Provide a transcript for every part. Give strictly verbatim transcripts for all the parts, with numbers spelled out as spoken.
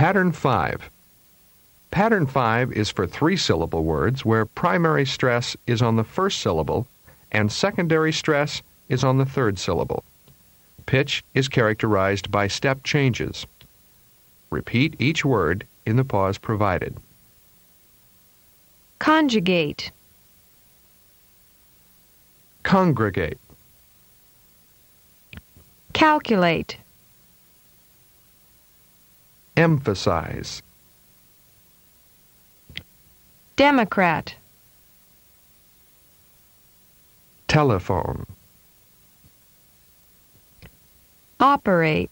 Pattern five. Pattern five is for three-syllable words where primary stress is on the first syllable and secondary stress is on the third syllable. Pitch is characterized by step changes. Repeat each word in the pause provided. Conjugate. Congregate. Calculate. Emphasize. Democrat. Telephone. Operate.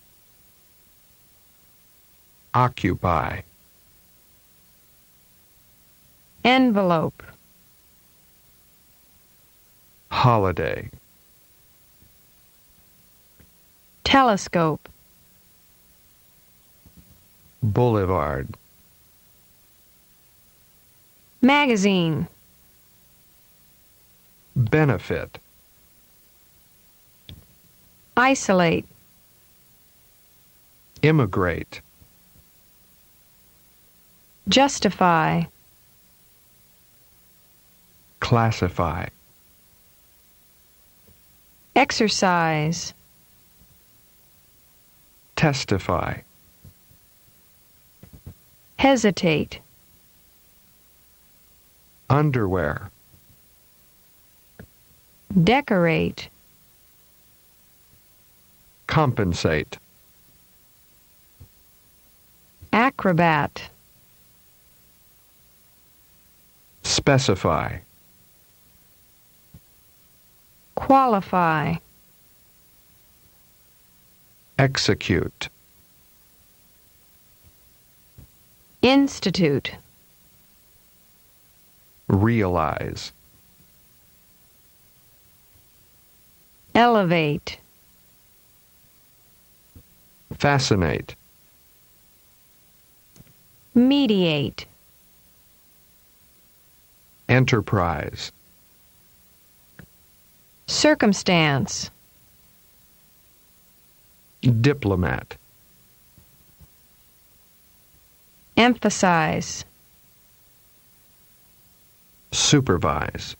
Occupy. Envelope. Holiday. Telescope. Boulevard. Magazine. Benefit. Isolate. Immigrate. Justify. Classify. Exercise. Testify. Hesitate. Underwear. Decorate. Compensate. Acrobat. Specify. Qualify. Execute. Institute. Realize. Elevate. Fascinate. Mediate. Enterprise. Circumstance. Diplomat. Emphasize. Supervise.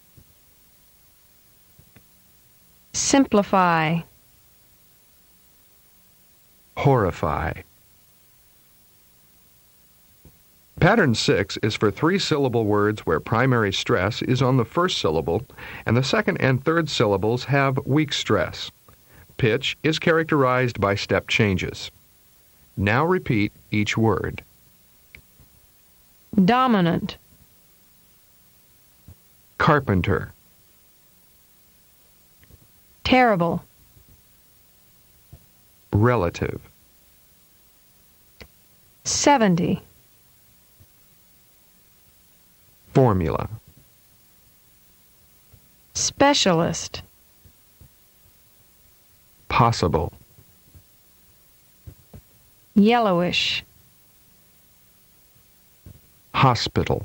Simplify. Horrify. Pattern six is for three-syllable words where primary stress is on the first syllable and the second and third syllables have weak stress. Pitch is characterized by step changes. Now repeat each word. Dominant. Carpenter. Terrible. Relative. Seventy. Formula. Specialist. Possible. Yellowish. Hospital.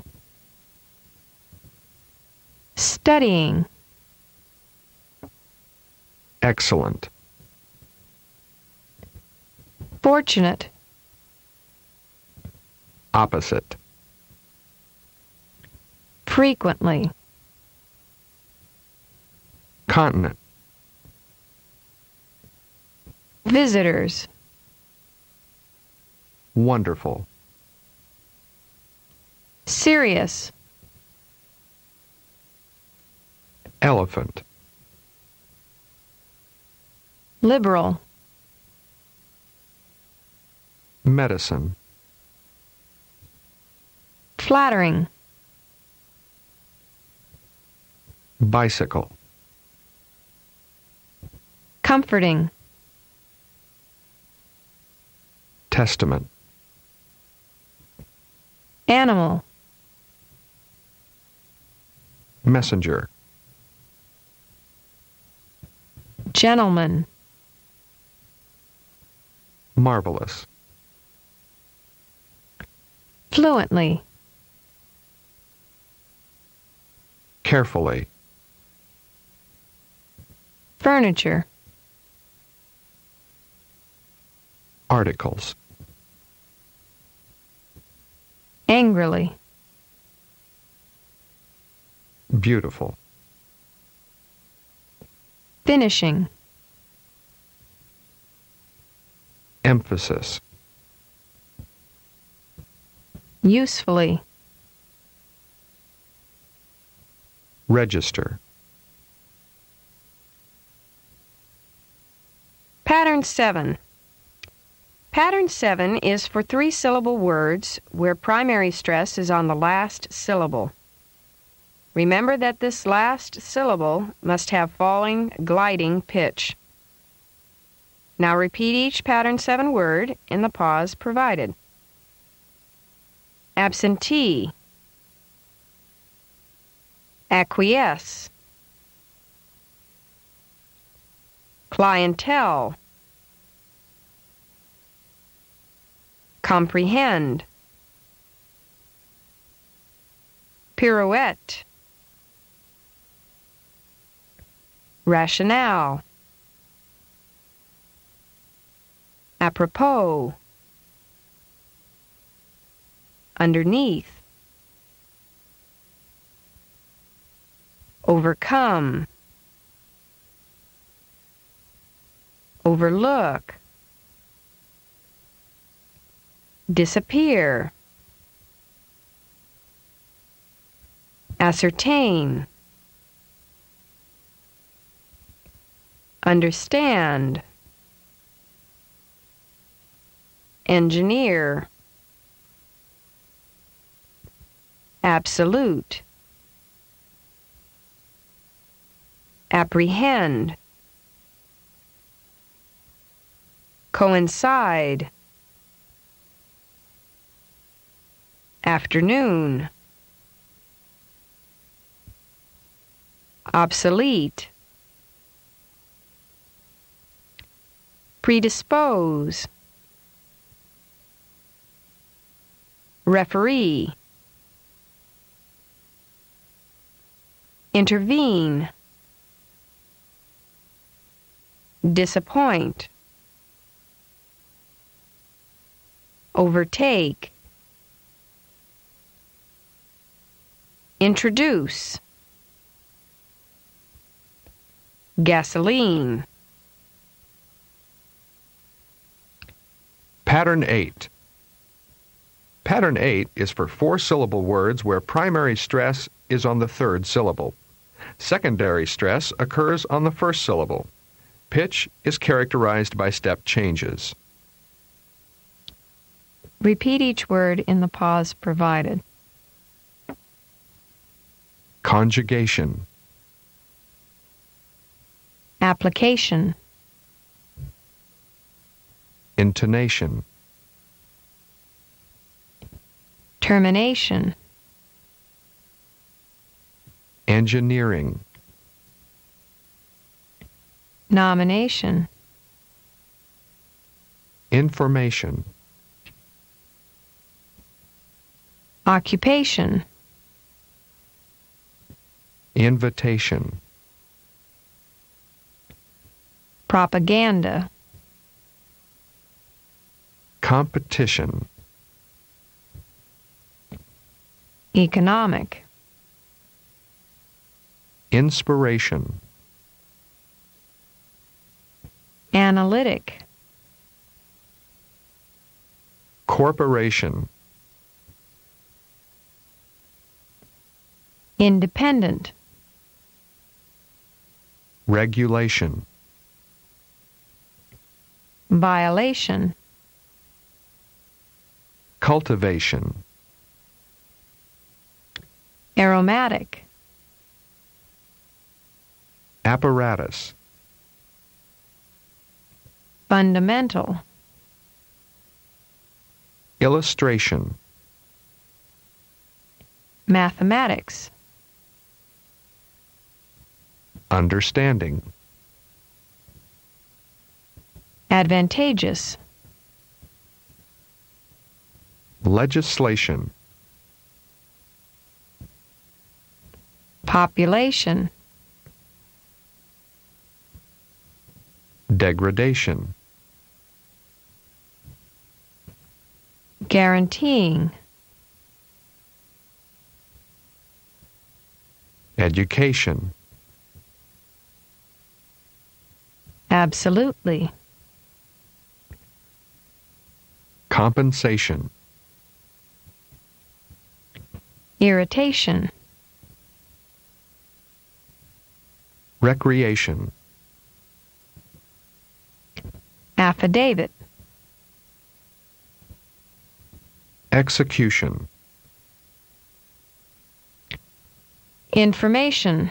Studying. Excellent. Fortunate. Opposite. Frequently. Continent. Visitors. Wonderful. Serious. Elephant. Liberal. Medicine. Flattering. Bicycle. Comforting. Testament. Animal. Messenger. Gentleman. Marvelous. Fluently. Carefully. Furniture. Articles. angrily, beautiful, finishing, emphasis, usefully, register. Pattern seven. Pattern seven is for three-syllable words where primary stress is on the last syllable. Remember that this last syllable must have falling, gliding pitch. Now repeat each pattern seven word in the pause provided. Absentee, acquiesce, clientele, comprehend, pirouette, rationale, apropos, underneath, overcome, overlook, disappear, ascertain, understand, engineer, absolute, apprehend, coincide, afternoon, obsolete, predispose, referee, intervene, disappoint, overtake, introduce, gasoline. Pattern eight. Pattern eight is for four-syllable words where primary stress is on the third syllable. Secondary stress occurs on the first syllable. Pitch is characterized by step changes. repeat each word in the pause provided. Conjugation, Application, intonation, termination, engineering, nomination, information, occupation, invitation, propaganda, competition, economic, inspiration, analytic, corporation, independent, regulation, violation, cultivation, aromatic, apparatus, fundamental, illustration, mathematics, understanding, advantageous, legislation, population, degradation, guaranteeing, Education. Absolutely. Compensation. Irritation. Recreation. Affidavit. Execution. Information.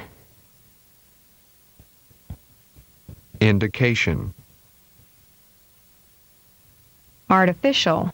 Indication. Artificial.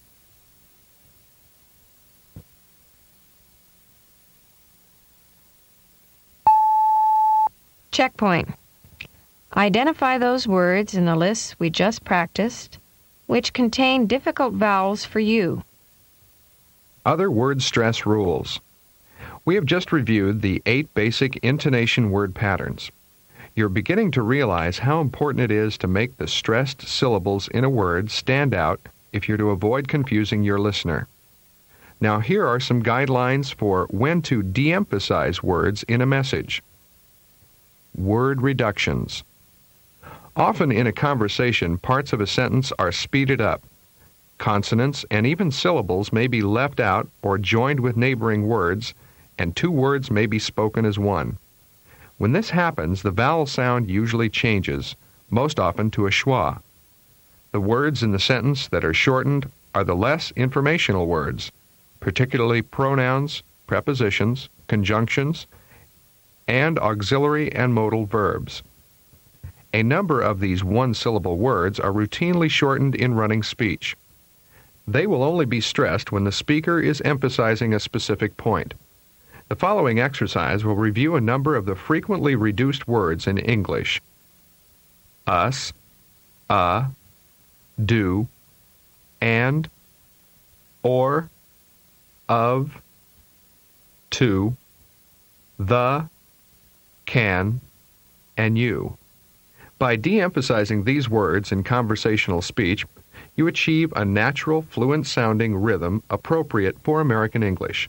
Checkpoint. Identify those words in the lists we just practiced which contain difficult vowels for you. Other word stress rules. We have just reviewed the eight basic intonation word patterns. You're beginning to realize how important it is to make the stressed syllables in a word stand out if you're to avoid confusing your listener. Now here are some guidelines for when to de-emphasize words in a message. Word reductions. Often in a conversation, parts of a sentence are speeded up. Consonants and even syllables may be left out or joined with neighboring words, and two words may be spoken as one. When this happens, the vowel sound usually changes, most often to a schwa. The words in the sentence that are shortened are the less informational words, particularly pronouns, prepositions, conjunctions, and auxiliary and modal verbs. A number of these one-syllable words are routinely shortened in running speech. They will only be stressed when the speaker is emphasizing a specific point. The following exercise will review a number of the frequently reduced words in English. Us, uh, do, and, or, of, to, the, can, and you. By de-emphasizing these words in conversational speech, you achieve a natural, fluent-sounding rhythm appropriate for American English.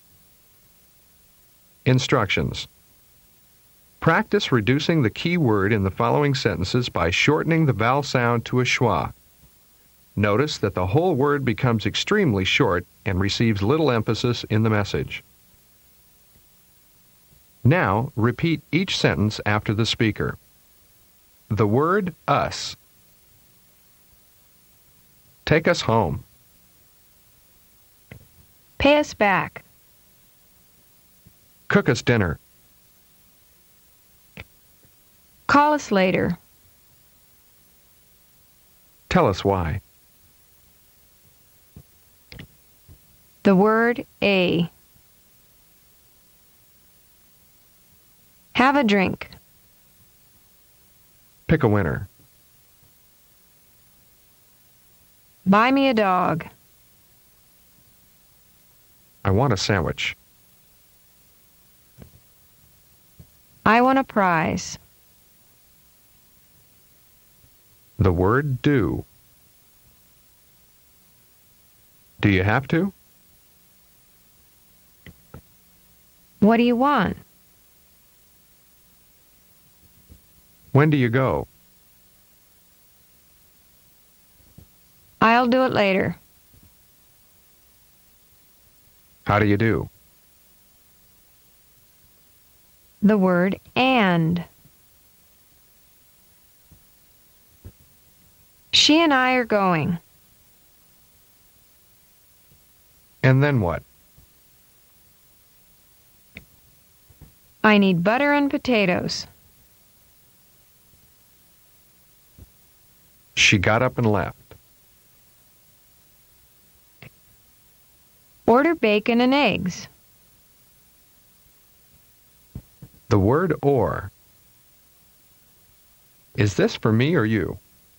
Instructions. Practice reducing the key word in the following sentences by shortening the vowel sound to a schwa. Notice that the whole word becomes extremely short and receives little emphasis in the message. Now, repeat each sentence after the speaker. The word us. Take us home. Pay us back. Cook us dinner. Call us later. Tell us why. The word a. Have a drink. Pick a winner. Buy me a dog. I want a sandwich. I want a prize. The word do. Do you have to? What do you want? When do you go? I'll do it later. How do you do? The word and. She and I are going. And then what? I need butter and potatoes. She got up and left. Order bacon and eggs. The word or. Is this for me or you?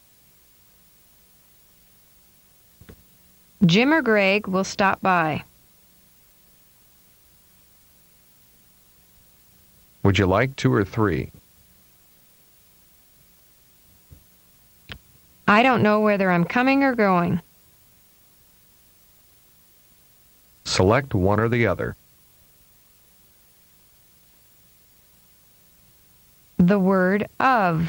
Jim or Greg will stop by. Would you like two or three? I don't know whether I'm coming or going. Select one or the other. The word of.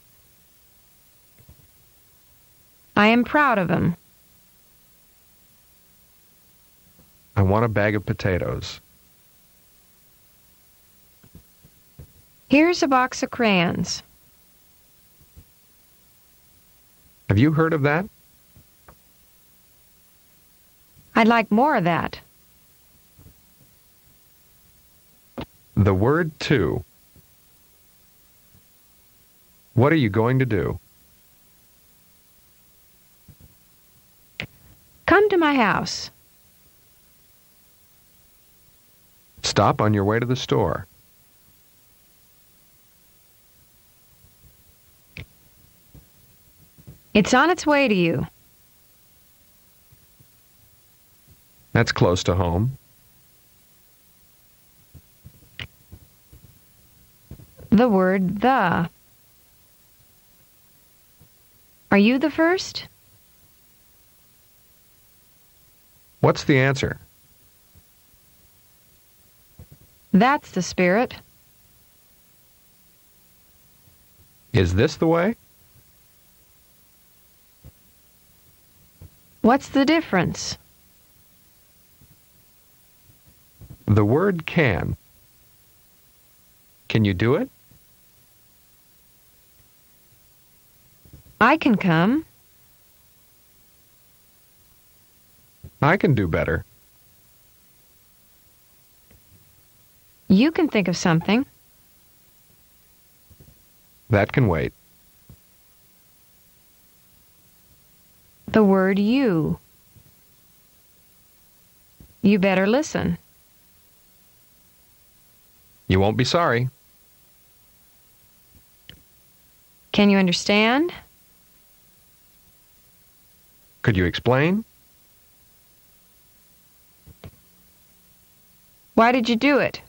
I am proud of him. I want a bag of potatoes. Here's a box of crayons. Have you heard of that? I'd like more of that. The word to. What are you going to do? Come to my house. Stop on your way to the store. It's on its way to you. That's close to home. The word the. Are you the first? What's the answer? That's the spirit. Is this the way? What's the difference? The word can. Can you do it? I can come. I can do better. You can think of something. That can wait. The word you. You better listen. You won't be sorry. Can you understand? Could you explain? Why did you do it?